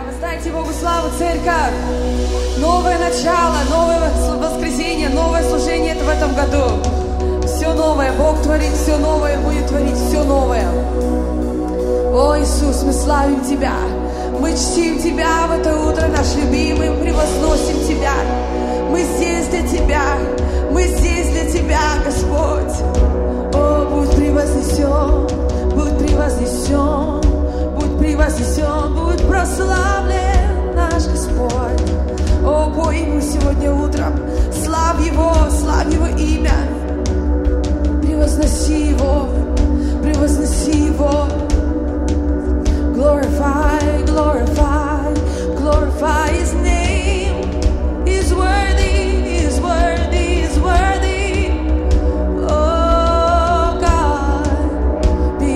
Воздайте Богу славу, церковь! Новое начало, новое воскресенье, новое служение это в этом году. Все новое, Бог творит все новое, будет творить все новое. О, Иисус, мы славим Тебя, мы чтим Тебя в это утро, наш любимый, мы превозносим Тебя. Мы здесь для Тебя, мы здесь для Тебя, Господь. О, будь превознесен, будь превознесен, будь превознесен, будь прославлен наш Господь. О, пой Ему сегодня утром, славь Его имя. Превозноси Его, превозноси Его. Glorify, glorify, glorify His name. He's worthy, He's worthy, He's worthy. Oh God, be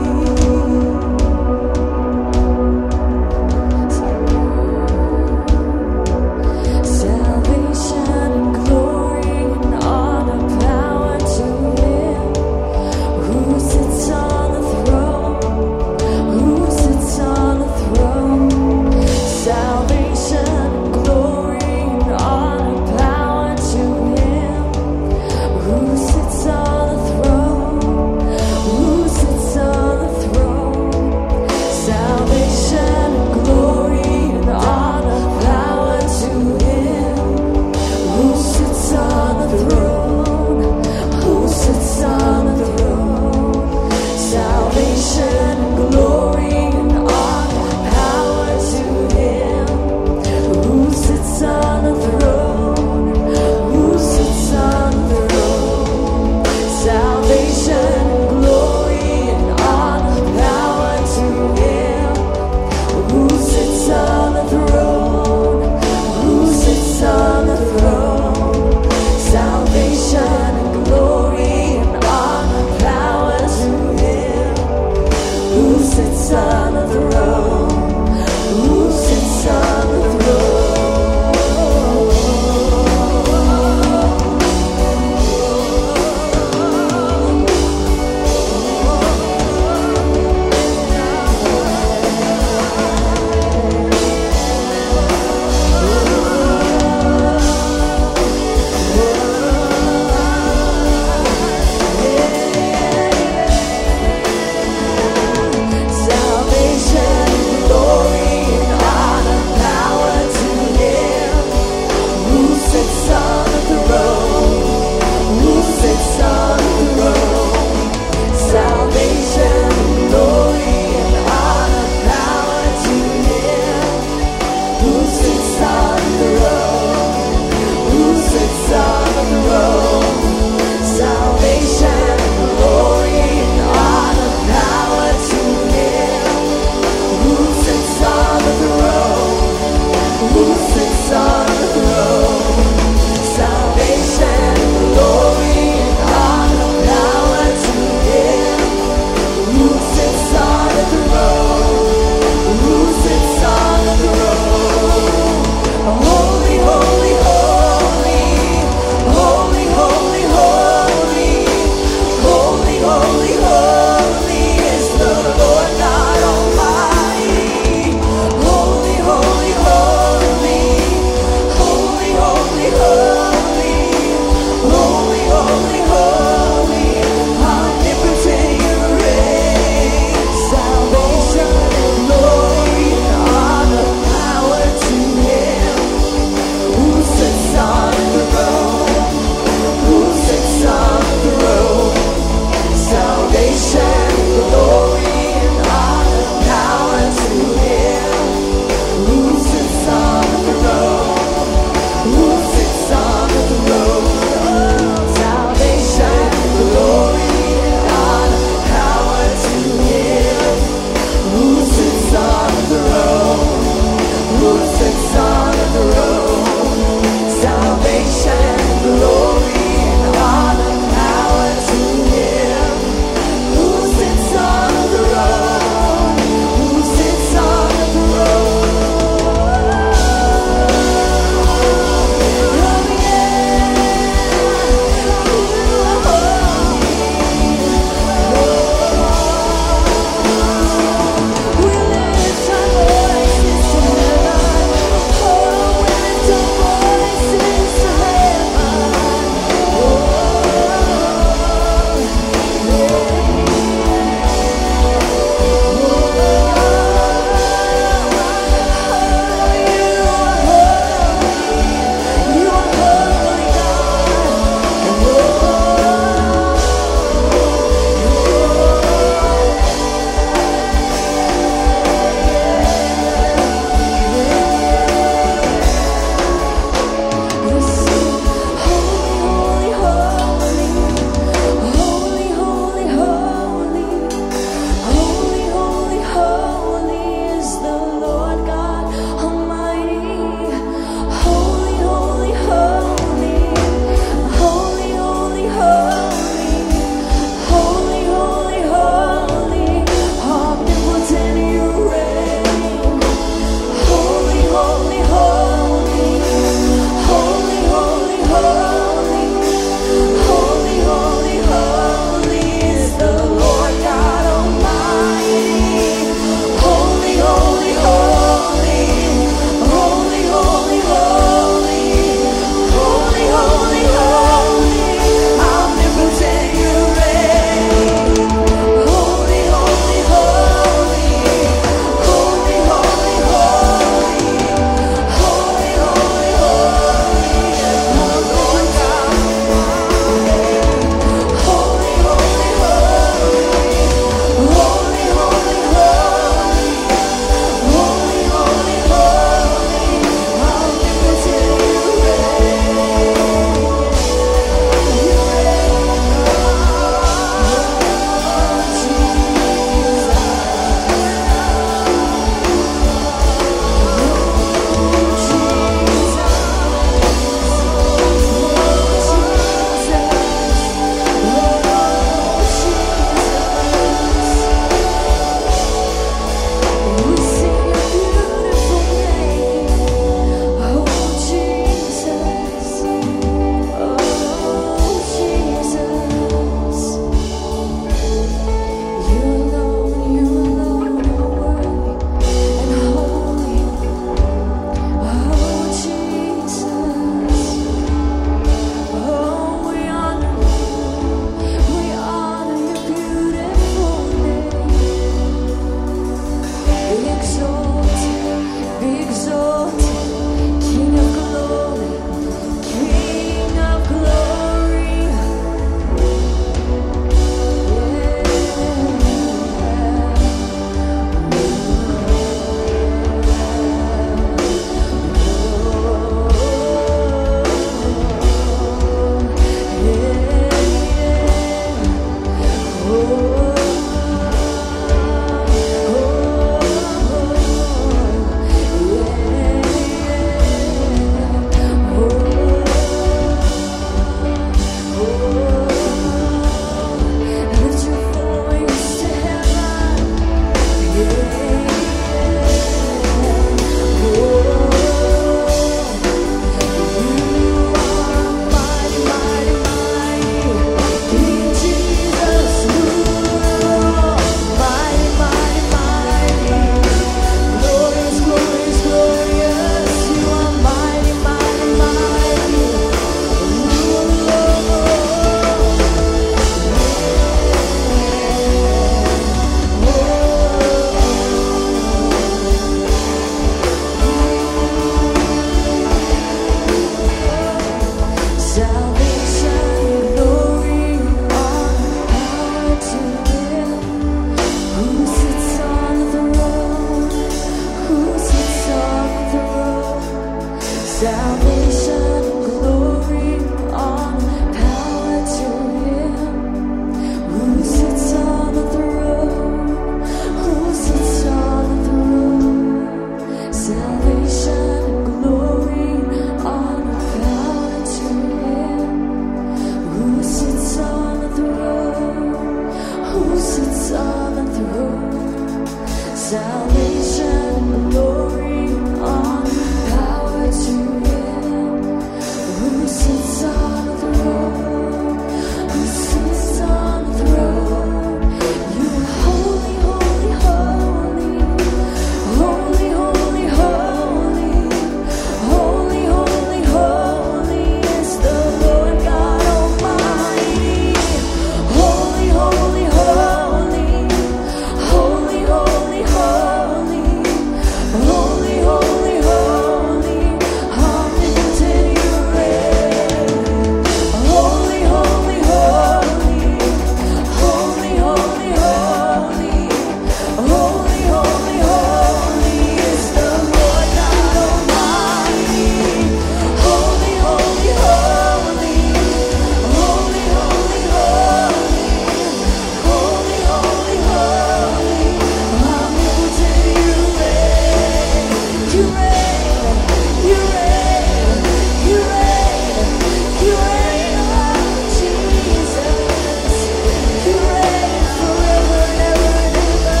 Salvation, glory, honor, power to Him who sits on the throne, who sits on the throne. You are holy, holy, holy, holy, holy, holy, holy, holy, holy is the Lord God Almighty. Holy, holy, holy, holy, holy, holy, holy, holy, holy, omnipotent you reign. Holy, holy, holy, holy, holy, holy, holy, holy, holy is the Lord God Almighty. Holy, holy, holy, holy, holy, holy, holy, holy, holy, omnipotent you reign. You reign, you reign, you reign, you reign, Lord Jesus. You reign forever and ever and ever.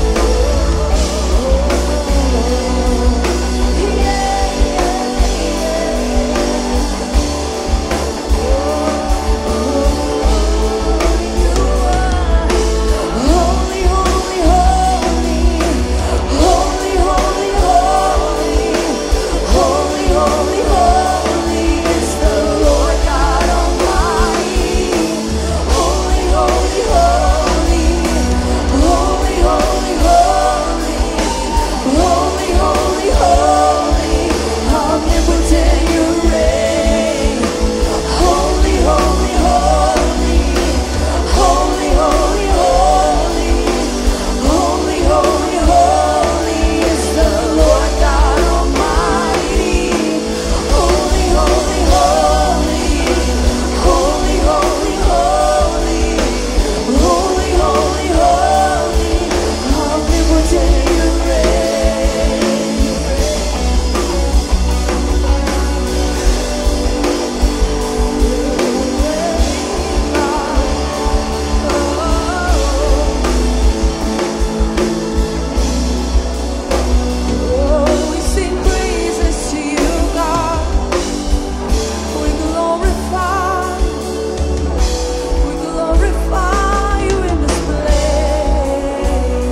Holy, holy, holy, holy, holy, holy, holy, holy, holy is the Lord God Almighty. Holy, holy, holy, holy, holy, holy, holy, holy, holy, omnipotent you reign. Holy, holy, holy, holy, holy, holy, holy, holy, holy is the Lord God Almighty. Holy, holy, holy, holy, holy, holy, holy, holy, holy, omnipotent you reign. Oh, we sing praises to you, God. We glorify you in this place.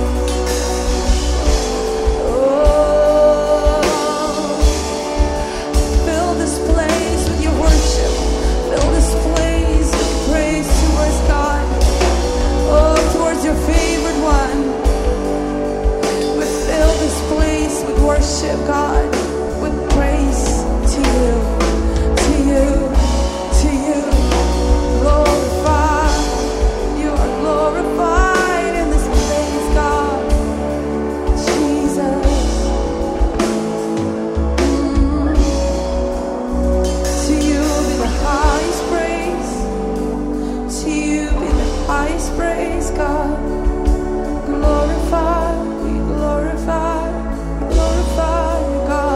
Oh, fill this place with your worship. Fill this place with praise towards God. Oh, towards your favorite one. We fill this place with worship, God, with praise to you, to you, to you. Glorify, you are glorified in this place, God. Jesus. To you be the highest praise. To you be the highest praise, God. Glorify, we glorify, glorify you, God.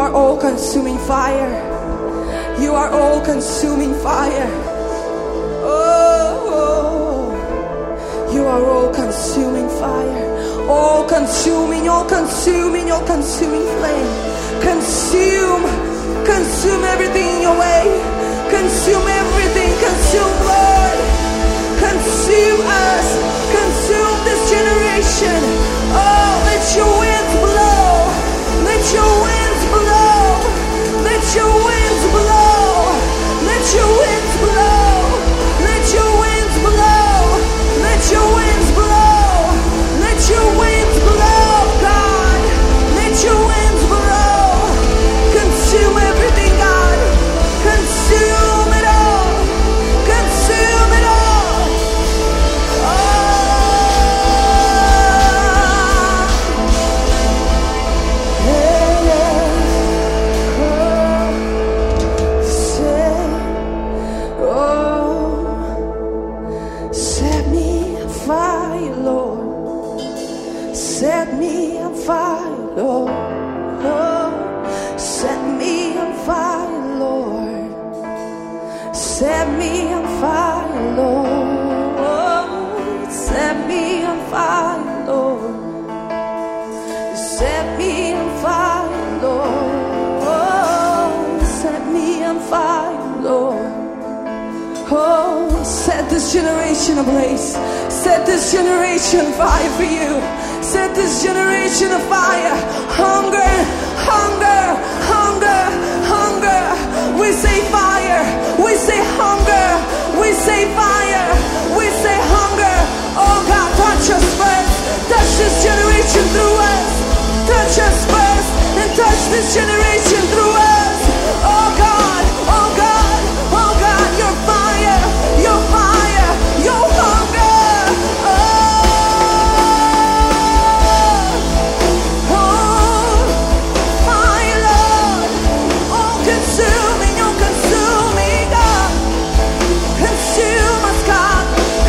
are all-consuming fire. You are all-consuming fire. Oh, you are all-consuming fire. All-consuming, all-consuming, all-consuming flame. Consume, consume everything in your way. Consume everything, consume, Lord. Consume us, consume this generation. Oh, let your winds blow. Let your winds blow. Let your winds blow. Let your winds blow. Let your winds blow. Let your winds blow. Let your winds blow, God. Let your winds blow. Consume everything, God. Consume it all. Consume it all. Set me on fire, Lord. Set me on fire, Lord. Oh, set me on fire, Lord. Set me on fire, Lord. Oh, set me on fire, Lord. Set me on fire, Lord. Oh, set me on fire, Lord. Oh, set this generation ablaze. Set this generation fire for you. Set this generation afire. Hunger, hunger, hunger, hunger. We say fire. We say hunger. We say fire. We say hunger. Oh God, touch us first. Touch this generation through us. Touch us first and touch this generation through us. Oh God, oh God, oh God, your fire, your fire, your hunger. Fire, Lord. All consuming, God. Consume us, God.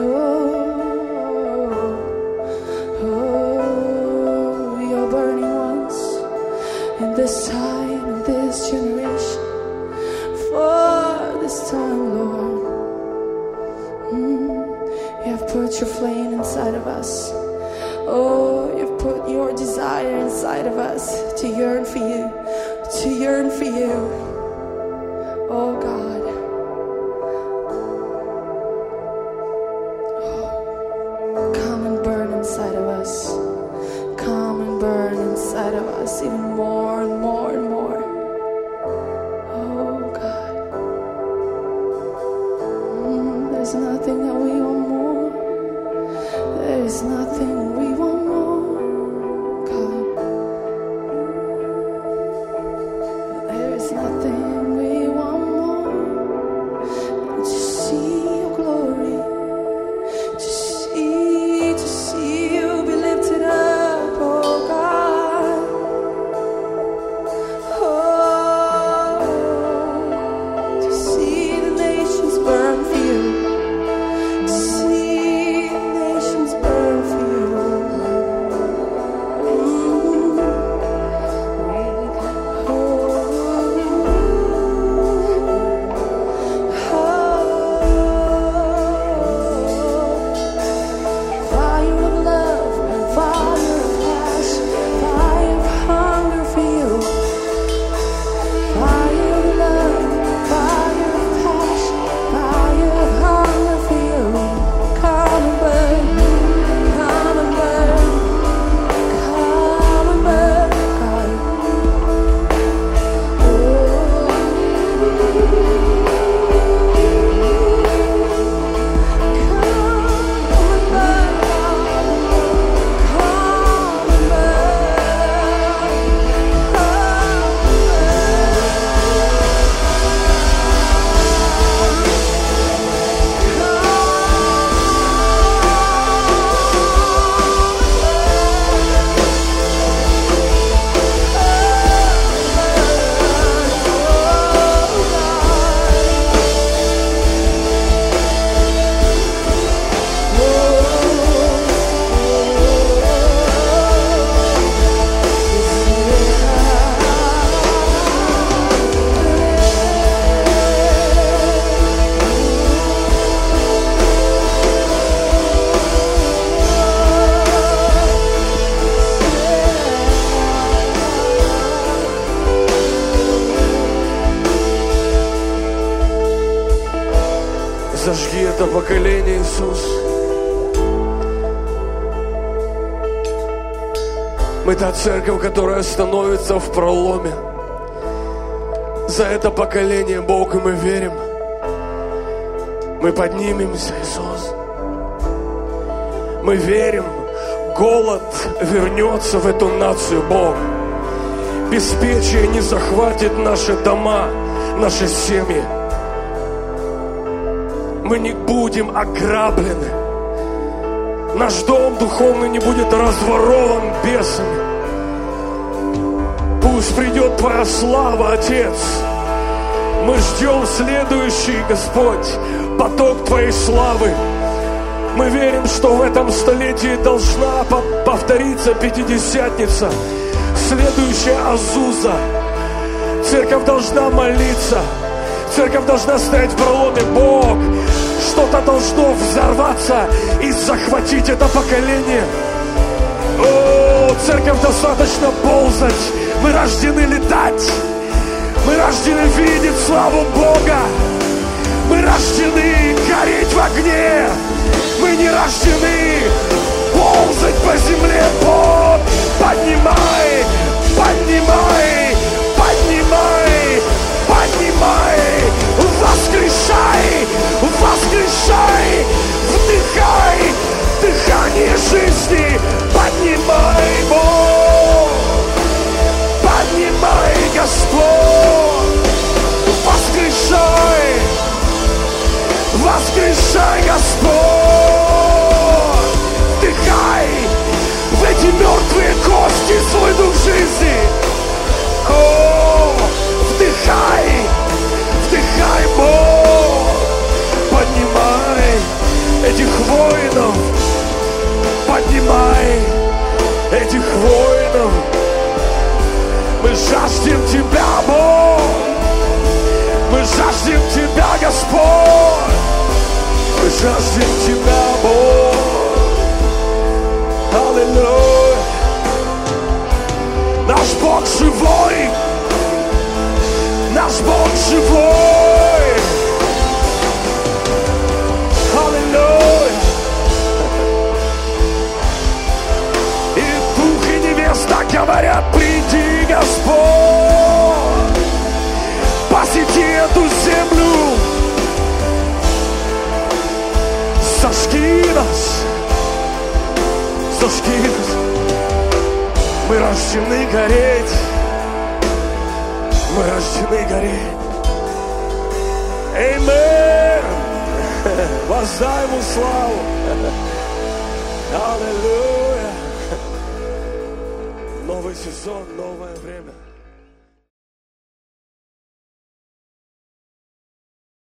You're burning ones in this time, in this generation, for this time, Lord. You have put your flame inside of us. Oh, you've put your desire inside of us to yearn for you, to yearn for you. Oh God. Oh, come and burn inside of us. Come and burn inside of us even more and more and more. Oh God. There's nothing that we want more. There's nothing we want more, God. There's nothing we want more than to see your glory, to see you be lifted up, oh God. Oh, to see the nations burn for you. Зажги это поколение, Иисус. Мы та церковь, которая становится в проломе. За это поколение, Бог, и мы верим. Мы поднимемся, Иисус. Мы верим, голод вернется в эту нацию, Бог. Беспечие не захватит наши дома, наши семьи. Мы не будем ограблены. Наш дом духовный не будет разворован бесами. Пусть придет Твоя слава, Отец. Мы ждем следующий, Господь, поток Твоей славы. Мы верим, что в этом столетии должна повториться Пятидесятница, следующая Азуза. Церковь должна молиться. Церковь должна стоять в проломе. Бог, что-то должно взорваться и захватить это поколение. О, церковь достаточно ползать. Мы рождены летать. Мы рождены видеть славу Бога. Мы рождены гореть в огне. Мы не рождены ползать по земле. Бог, поднимай, поднимай, поднимай, поднимай, воскрешай, воскрешай, вдыхай дыхание жизни. Поднимай, Бог, поднимай, Господь, воскрешай, воскрешай, Господь, вдыхай в эти воинов, поднимай этих воинов. Мы жаждем Тебя, Бог. Мы жаждем Тебя, Господь. Мы жаждем Тебя, Бог. Аллилуйя. Наш Бог живой. Наш Бог живой. Аллилуйя. И дух и невеста говорят: приди, Господь, посети эту землю, зажги нас, зажги нас. Мы рождены гореть, мы рождены гореть. Аминь. Воздай Ему славу. Аллилуйя. Новый сезон, новое время.